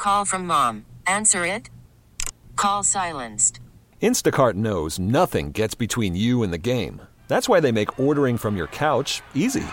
Call from mom. Answer it. Call silenced. Instacart knows nothing gets between you and the game. That's why they make ordering from your couch easy.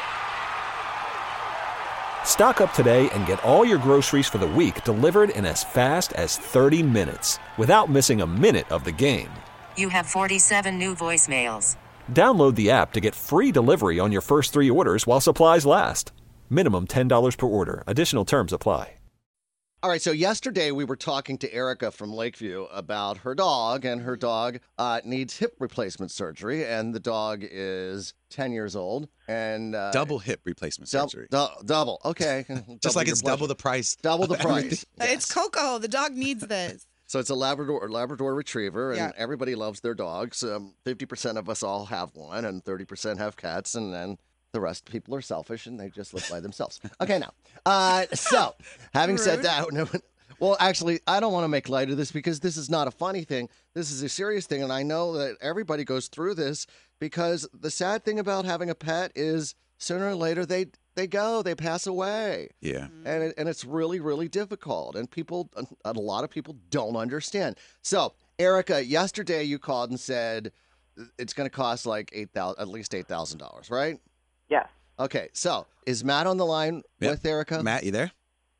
Stock up today and get all your groceries for the week delivered in as fast as 30 minutes without missing a minute of the game. You have 47 new voicemails. Download the app to get free delivery on your first 3 orders while supplies last. Minimum $10 per order. Additional terms apply. All right, so yesterday we were talking to Erica from Lakeview about her dog, and her dog needs hip replacement surgery, and the dog is 10 years old. And double hip replacement surgery. Double, okay. Just like it's double the price. Double the price. Yes. It's Coco. The dog needs this. So it's a Labrador Retriever, and everybody loves their dogs. 50% of us all have one, and 30% have cats, and then the rest of people are selfish, and they just live by themselves. Okay, now. So, having said that, well, actually, I don't want to make light of this because this is not a funny thing. This is a serious thing, and I know that everybody goes through this because the sad thing about having a pet is sooner or later they pass away. Yeah. And it's really, really difficult, and a lot of people don't understand. So, Erica, yesterday you called and said it's going to cost like at least $8,000, right? Yes. Okay, so is Matt on the line with Erica? Matt, you there?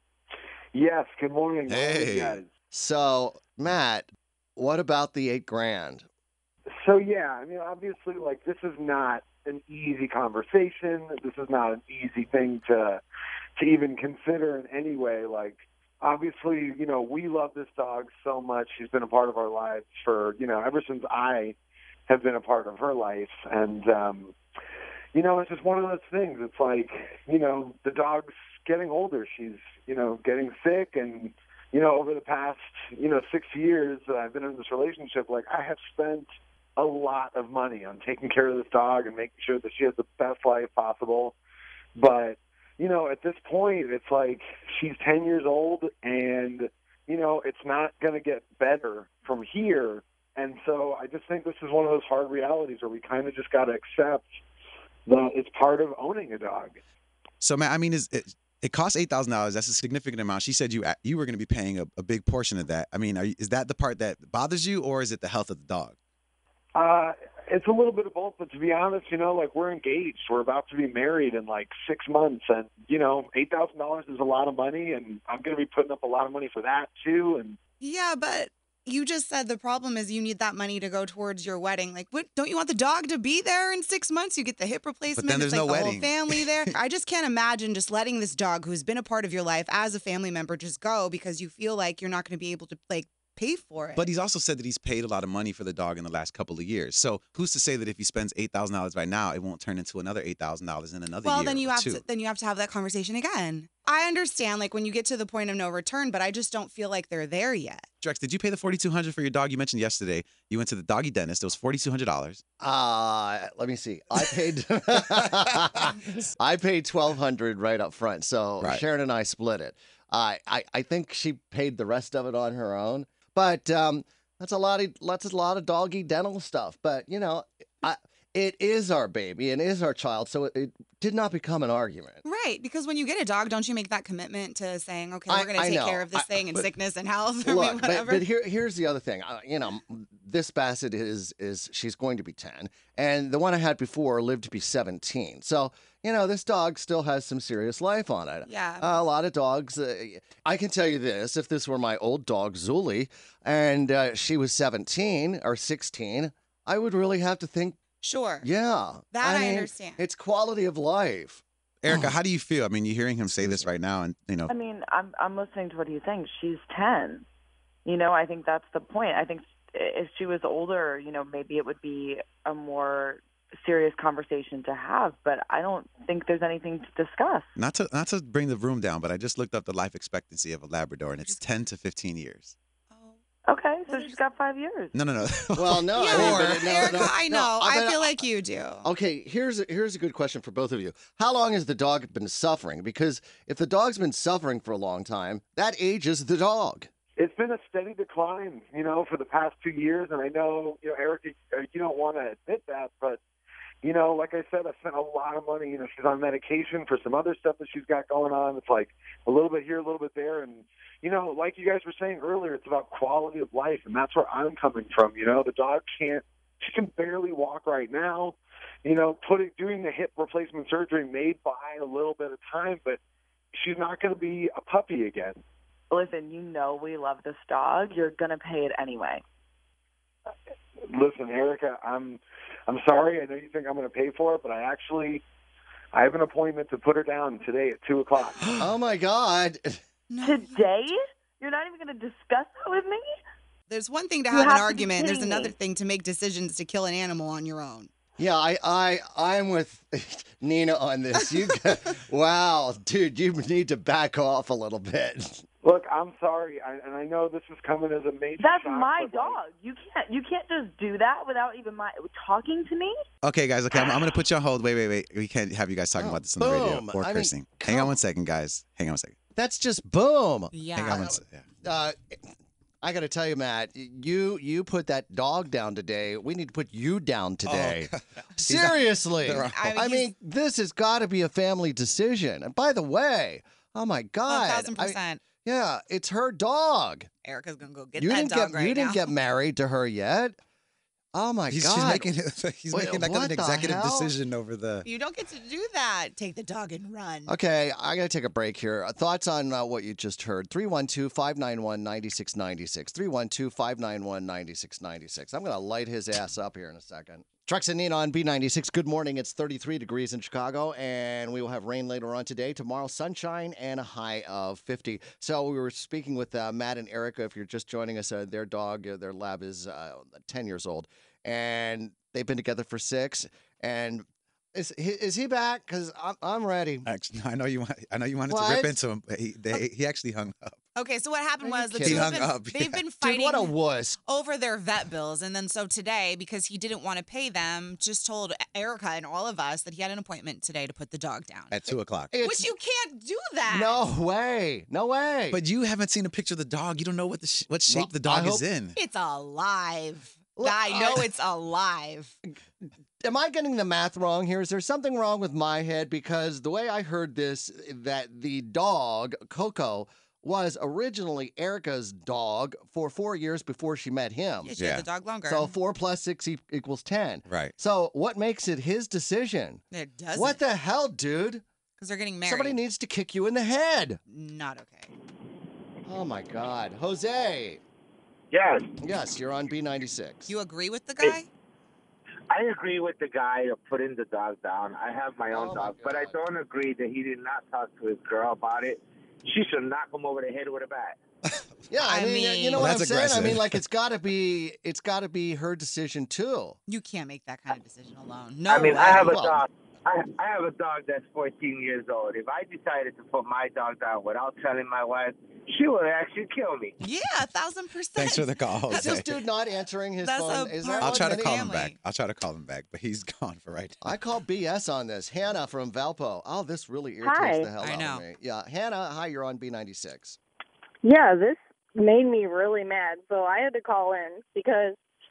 Yes. Good morning. Hey. Guys. So, Matt, what about the $8,000? So, yeah, I mean, obviously, like, this is not an easy conversation. This is not an easy thing to even consider in any way. Like, obviously, you know, we love this dog so much. She's been a part of our lives for, you know, ever since I have been a part of her life. And, you know, it's just one of those things. It's like, you know, the dog's getting older. She's, you know, getting sick. And, you know, over the past, 6 years that I've been in this relationship, like, I have spent a lot of money on taking care of this dog and making sure that she has the best life possible. But, you know, at this point, it's like she's 10 years old and, you know, it's not going to get better from here. And so I just think this is one of those hard realities where we kind of just got to accept that it's part of owning a dog. So, Matt, I mean, it costs $8,000. That's a significant amount. She said you were going to be paying a big portion of that. I mean, is that the part that bothers you, or is it the health of the dog? It's a little bit of both, but to be honest, you know, like, we're engaged. We're about to be married in like 6 months, and, you know, $8,000 is a lot of money, and I'm going to be putting up a lot of money for that too. And yeah, but you just said the problem is you need that money to go towards your wedding. Like, what? Don't you want the dog to be there in 6 months? You get the hip replacement. But then there's it's like no the wedding. Whole family there. I just can't imagine just letting this dog who's been a part of your life as a family member just go because you feel like you're not going to be able to, like, pay for it. But he's also said that he's paid a lot of money for the dog in the last couple of years. So who's to say that if he spends $8,000 right now, it won't turn into another $8,000 in another year? Well, then you have to have that conversation again. I understand, like, when you get to the point of no return, but I just don't feel like they're there yet. Drex, did you pay the $4,200 for your dog? You mentioned yesterday you went to the doggy dentist. It was $4,200. Let me see. I paid $1,200 right up front. So Right. Sharon and I split it. I think she paid the rest of it on her own. But that's a lot of doggy dental stuff. But, you know, it is our baby and is our child, so it did not become an argument. Right, because when you get a dog, don't you make that commitment to saying, okay, we're going to take care of this thing in sickness and health or Look, whatever? but here's the other thing. You know, this Basset is she's going to be 10, and the one I had before lived to be 17. So, you know, this dog still has some serious life on it. Yeah. A lot of dogs. I can tell you this: if this were my old dog Zuli, and she was 17 or 16, I would really have to think. Sure. Yeah. That I mean, understand. It's quality of life. Erica, how do you feel? I mean, you're hearing him say this right now, and, you know. I mean, I'm listening to what he's saying. She's 10. You know, I think that's the point. I think if she was older, you know, maybe it would be a more serious conversation to have, but I don't think there's anything to discuss. Not to bring the room down, but I just looked up the life expectancy of a Labrador, and it's 10 to 15 years. Okay, so she's got 5 years. No. Well, no. Yeah, I mean, Erica, I know. I but feel like you do. Okay, here's a good question for both of you. How long has the dog been suffering? Because if the dog's been suffering for a long time, that ages the dog. It's been a steady decline, you know, for the past 2 years. And I know, you know, Erica, you don't want to admit that, but, you know, like I said, I spent a lot of money. You know, she's on medication for some other stuff that she's got going on. It's like a little bit here, a little bit there. And, you know, like you guys were saying earlier, it's about quality of life, and that's where I'm coming from. The dog she can barely walk right now. Doing the hip replacement surgery may buy a little bit of time, but she's not going to be a puppy again. Listen, we love this dog. You're going to pay it anyway. Listen, Erica, I'm sorry. I know you think I'm going to pay for it, but I have an appointment to put her down today at 2:00. Oh my God! Today? You're not even going to discuss that with me? There's one thing to have an argument. There's another thing to make decisions to kill an animal on your own. Yeah, I'm with Nina on this. Wow, dude, you need to back off a little bit. Look, I'm sorry, and I know this is coming as a major That's shock, my but, dog. You can't just do that without even talking to me. Okay, guys. Okay, I'm going to put you on hold. Wait. We can't have you guys talking about this on the radio or cursing. Hang on one second, guys. Hang on one second. That's just boom. Yeah. Hang on one second. Yeah. I got to tell you, Matt, you put that dog down today. We need to put you down today. Oh, Seriously. I mean, this has got to be a family decision. And by the way, oh my God. 1,000%. Yeah, it's her dog. Erica's going to go get that dog right now. You didn't get married to her yet. Oh my God. He's making like an executive decision over the. You don't get to do that. Take the dog and run. Okay, I got to take a break here. Thoughts on what you just heard. 312-591-9696. 312-591-9696. I'm going to light his ass up here in a second. Trucks and Nina on B96. Good morning. It's 33 degrees in Chicago, and we will have rain later on today. Tomorrow, sunshine and a high of 50. So we were speaking with Matt and Erica. If you're just joining us, their dog, their lab is 10 years old, and they've been together for 6. And is he back? Because I'm ready. Actually, I know you wanted to rip into him. But he actually hung up. Okay, so what happened was the kidding? two of He them, hung up, they've yeah. been Dude, fighting what a wuss. over their vet bills. And then so today, because he didn't want to pay them, just told Erica and all of us that he had an appointment today to put the dog down. At 2:00. Which you can't do that. No way. No way. But you haven't seen a picture of the dog. You don't know what shape the dog is in. It's alive. Look, I know it's alive. Am I getting the math wrong here? Is there something wrong with my head? Because the way I heard this, that the dog, Coco, was originally Erica's dog for 4 years before she met him. Yeah, she had the dog longer. So 4 + 6 equals 10. Right. So what makes it his decision? It doesn't. What the hell, dude? Because they're getting married. Somebody needs to kick you in the head. Not okay. Oh, my God. Jose. Yes, Yes, you're on B96. You agree with the guy? I agree with the guy of putting the dog down. I have my own Oh, my dog, but I God. don't agree that he did not talk to his girl about it. She should knock him over the head with a bat. Yeah, I mean, you know Well, what I'm that's saying? I aggressive. mean, like, it's got to be her decision, too. You can't make that kind of decision alone. No I mean, way. I have a Well- dog. I have a dog that's 14 years old. If I decided to put my dog down without telling my wife, she would actually kill me. Yeah, 1,000%. Thanks for the call, Is this Jose. dude not answering his That's phone? a Is part there I'll of try to the call him family. back. But he's gone for right now. I call BS on this. Hannah from Valpo. Oh, this really irritates Hi. the hell I out know. of me. Yeah, Hannah, hi, you're on B96. Yeah, this made me really mad. So I had to call in because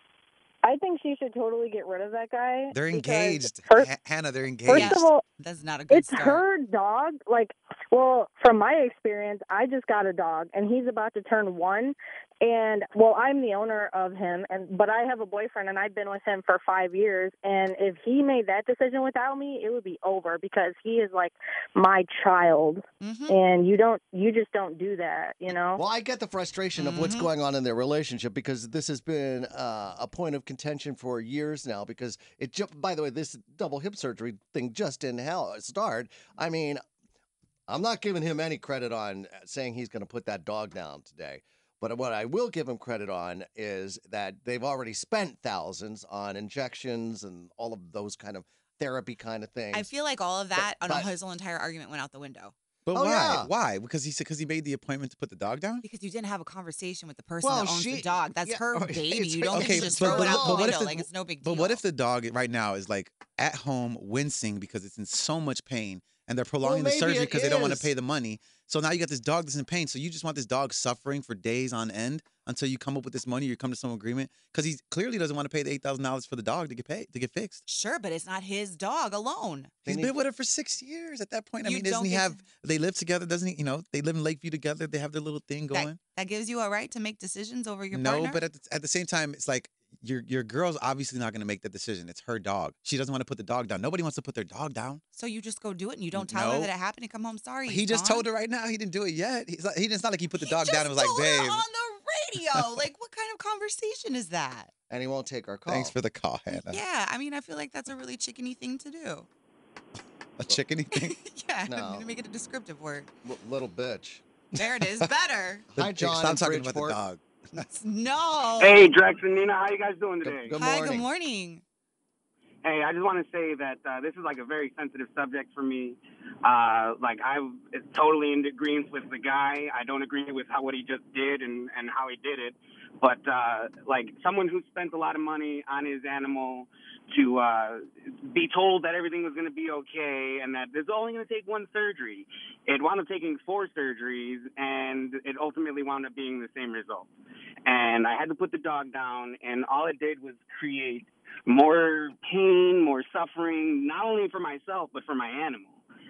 I think she should totally get rid of that guy. They're because engaged. Hannah, they're engaged. First of all, That's not a good it's start. her dog. Well, from my experience, I just got a dog, and he's about to turn 1. And, well, I'm the owner of him, but I have a boyfriend, and I've been with him for 5 years. And if he made that decision without me, it would be over because he is like my child. Mhm. And you just don't do that, you know? Well, I get the frustration of what's going on in their relationship because this has been a point of contention for years now because by the way, this double hip surgery thing just didn't start. I mean, I'm not giving him any credit on saying he's going to put that dog down today. But what I will give him credit on is that they've already spent thousands on injections and all of those kind of therapy kind of things. I feel like all of that But- his whole entire argument went out the window. But Oh, why? yeah. Why? Because he made the appointment to put the dog down? Because you didn't have a conversation with the person Well, that owns the dog. That's yeah, her okay, baby. it's- You don't okay, get to just but- throw but- it out but the what if window the- like it's no big deal. But what if the dog right now is like at home wincing because it's in so much pain and they're prolonging the maybe surgery it because they don't want to is. pay the money? So now you got this dog that's in pain. So you just want this dog suffering for days on end until you come up with this money, you come to some agreement? Because he clearly doesn't want to pay the $8,000 for the dog to get fixed. Sure, but it's not his dog alone. He's been with her for 6 years at that point. I You mean, don't doesn't he get have, they live together, doesn't he? You know, they live in Lakeview together. They have their little thing going. That gives you a right to make decisions over your No, partner? but at the same time, it's like your girl's obviously not going to make that decision. It's her dog. She doesn't want to put the dog down. Nobody wants to put their dog down. So you just go do it and you don't tell her No. that it happened and come home sorry. He just Dawn? told her right now he didn't do it yet. It's not like he put the dog down and was Just like, told her babe. on the radio. Like, what kind of conversation is that? And he won't take our call. Thanks for the call, Hannah. Yeah, I mean, I feel like that's a really chickeny thing to do. A chickeny thing? Yeah, No. to make it a descriptive word. Little bitch. There it is. Better. Hi, John. Stop in talking about the Bridgeport. dog. No. Hey, Drex and Nina, how you guys doing today? Good Hi, morning. good morning. Hey, I just want to say that this is like a very sensitive subject for me. Like I'm totally in agreement with the guy. I don't agree with what he just did and how he did it. But like someone who spent a lot of money on his animal to be told that everything was going to be okay and that there's only going to take one surgery. It wound up taking 4 surgeries, and it ultimately wound up being the same result. And I had to put the dog down, and all it did was create more pain, more suffering, not only for myself, but for my animal.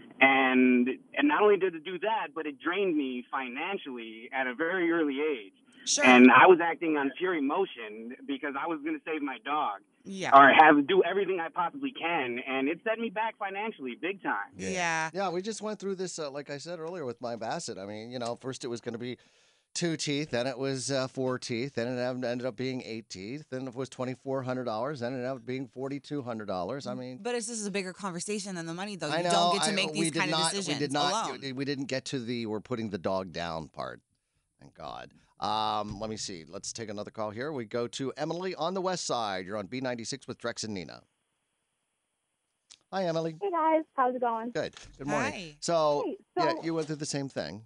And not only did it do that, but it drained me financially at a very early age. Sure. And I was acting on pure emotion because I was going to save my dog. Yeah. Or do everything I possibly can. And it set me back financially, big time. Yeah. Yeah, we just went through this, like I said earlier, with my Basset. I mean, first it was going to be 2 teeth, then it was 4 teeth, then it ended up being 8 teeth, then it was $2,400, then it ended up being $4,200. I mean, But this is a bigger conversation than the money, though. You I know, don't get to make these kind of decisions we did not, alone. We didn't get to the we're putting the dog down part. Thank God. Let me see. Let's take another call here. We go to Emily on the west side. You're on B96 with Drex and Nina. Hi, Emily. Hey guys, how's it going? Good. Good morning. Hi. So, Hey, yeah, you went through the same thing.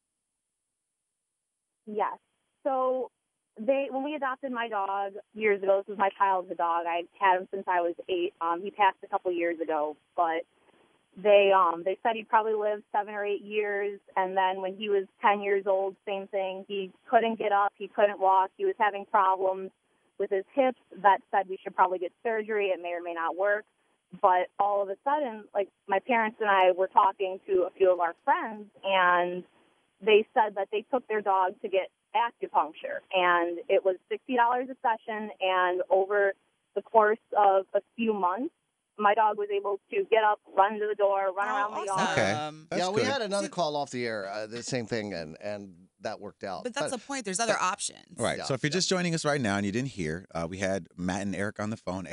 Yes. So when we adopted my dog years ago, this was my childhood dog. I had him since I was 8. He passed a couple years ago, but they said he'd probably live 7 or 8 years. And then when he was 10 years old, same thing. He couldn't get up. He couldn't walk. He was having problems with his hips. Vet said we should probably get surgery. It may or may not work. But all of a sudden, like my parents and I were talking to a few of our friends, and they said that they took their dog to get acupuncture, and it was $60 a session, and over the course of a few months, my dog was able to get up, run to the door, run around the yard. Okay. That's yeah, we good. had another call off the air, the same thing, and that worked out. But that's the point. There's other options. Right. Yeah, So if you're just joining us right now and you didn't hear, we had Matt and Eric on the phone.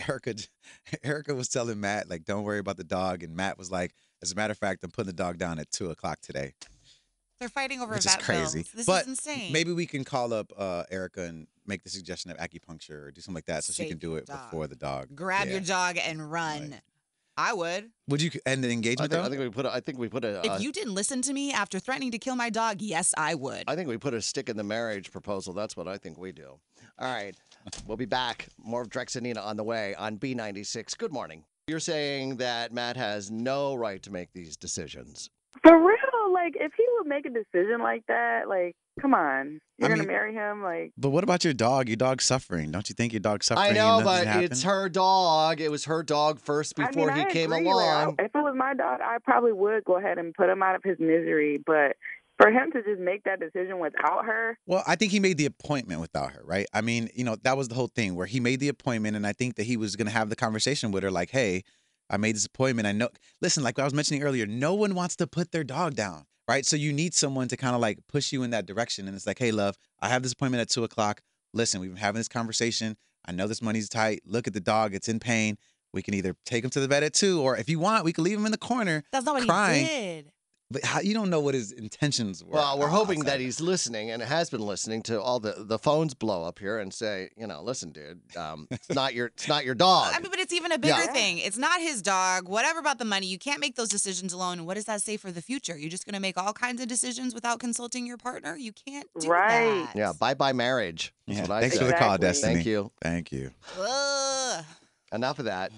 Erica was telling Matt, like, don't worry about the dog. And Matt was like, as a matter of fact, I'm putting the dog down at 2 o'clock today. They're fighting over Which is vet crazy. bills. This but is insane. maybe we can call up Erica and make the suggestion of acupuncture or do something like that so she Save can do your it dog. before the dog. Grab Yeah. your dog and run. Right. I would. Would you end the engagement I though? think we put a. If you didn't listen to me after threatening to kill my dog, yes, I would. I think we put a stick in the marriage proposal. That's what I think we do. All right. We'll be back. More of Drex and Nina on the way on B96. Good morning. You're saying that Matt has no right to make these decisions. For real, like if he would make a decision like that, like come on, you're I gonna mean- marry him, like. But what about your dog? Your dog's suffering. Don't you think your dog's suffering? I and know, nothing but happened? it's her dog. It was her dog first before I mean, he I came agree. along. Like, if it was my dog, I probably would go ahead and put him out of his misery. But for him to just make that decision without her, Well, I think he made the appointment without her, right? I mean, that was the whole thing where he made the appointment, and I think that he was going to have the conversation with her like, hey, I made this appointment. I know, listen, like I was mentioning earlier, no one wants to put their dog down, right? So you need someone to kind of like push you in that direction. And it's like, hey, love, I have this appointment at 2 o'clock. Listen, we've been having this conversation. I know this money's tight. Look at the dog. It's in pain. We can either take him to the vet at 2, or if you want, we can leave him in the corner. That's not what crying. he did. But you don't know what his intentions were. Well, we're hoping outside that he's listening and has been listening to all the phones blow up here and say, listen, dude, it's not your dog. I mean, but it's even a bigger Yeah. thing. It's not his dog. Whatever about the money, you can't make those decisions alone. And what does that say for the future? You're just going to make all kinds of decisions without consulting your partner? You can't do Right. that. Yeah, bye-bye marriage. That's Yeah, what I thanks say. for the call, Exactly. Destiny. Thank you. Thank you. Ugh. Enough of that.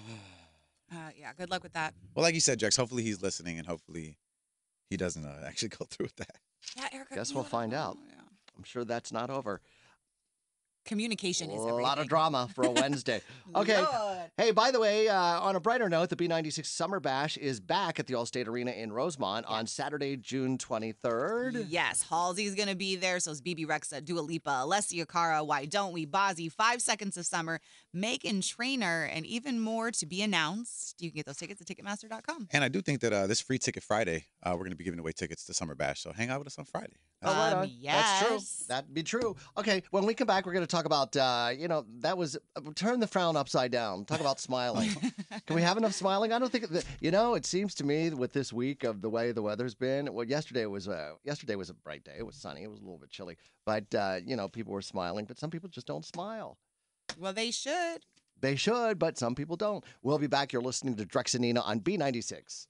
Yeah, good luck with that. Well, like you said, Drex, hopefully he's listening and hopefully he doesn't actually go through with that. Yeah, Erica. Guess you we'll let find her out. know. Yeah. I'm sure that's not over. Communication is A everything. lot of drama for a Wednesday. Okay. Lord. Hey, by the way, on a brighter note, the B96 Summer Bash is back at the Allstate Arena in Rosemont on Saturday, June 23rd. Yes, Halsey's going to be there. So is BB Rexa, Dua Lipa, Alessia Cara, Why Don't We, Bozzy, 5 Seconds of Summer, Meghan Trainor, and even more to be announced. You can get those tickets at Ticketmaster.com. And I do think that this Free Ticket Friday, we're going to be giving away tickets to Summer Bash. So hang out with us on Friday. Oh, right on. Yes. That's true. That'd be true. Okay, when we come back, we're going to talk about, that was, turn the frown upside down. Talk about smiling. Can we have enough smiling? I don't think, it seems to me with this week of the way the weather's been, well, yesterday was a bright day. It was sunny. It was a little bit chilly. But, people were smiling, but some people just don't smile. Well, they should. They should, but some people don't. We'll be back. You're listening to Drex and Nina on B96.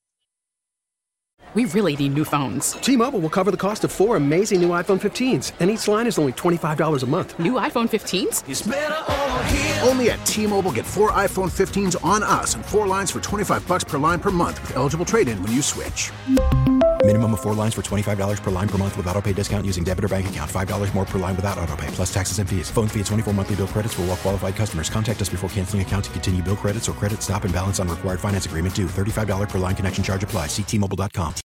We really need new phones. T-Mobile will cover the cost of 4 amazing new iPhone 15s, and each line is only $25 a month. New iPhone 15s? It's better over here. Only at T-Mobile, get 4 iPhone 15s on us and 4 lines for $25 per line per month with eligible trade-in when you switch. Minimum of 4 lines for $25 per line per month with autopay discount using debit or bank account. $5 more per line without autopay, plus taxes and fees. Phone fee at 24 monthly bill credits for well-qualified customers. Contact us before canceling account to continue bill credits or credit stop and balance on required finance agreement due. $35 per line connection charge applies. See T-Mobile.com.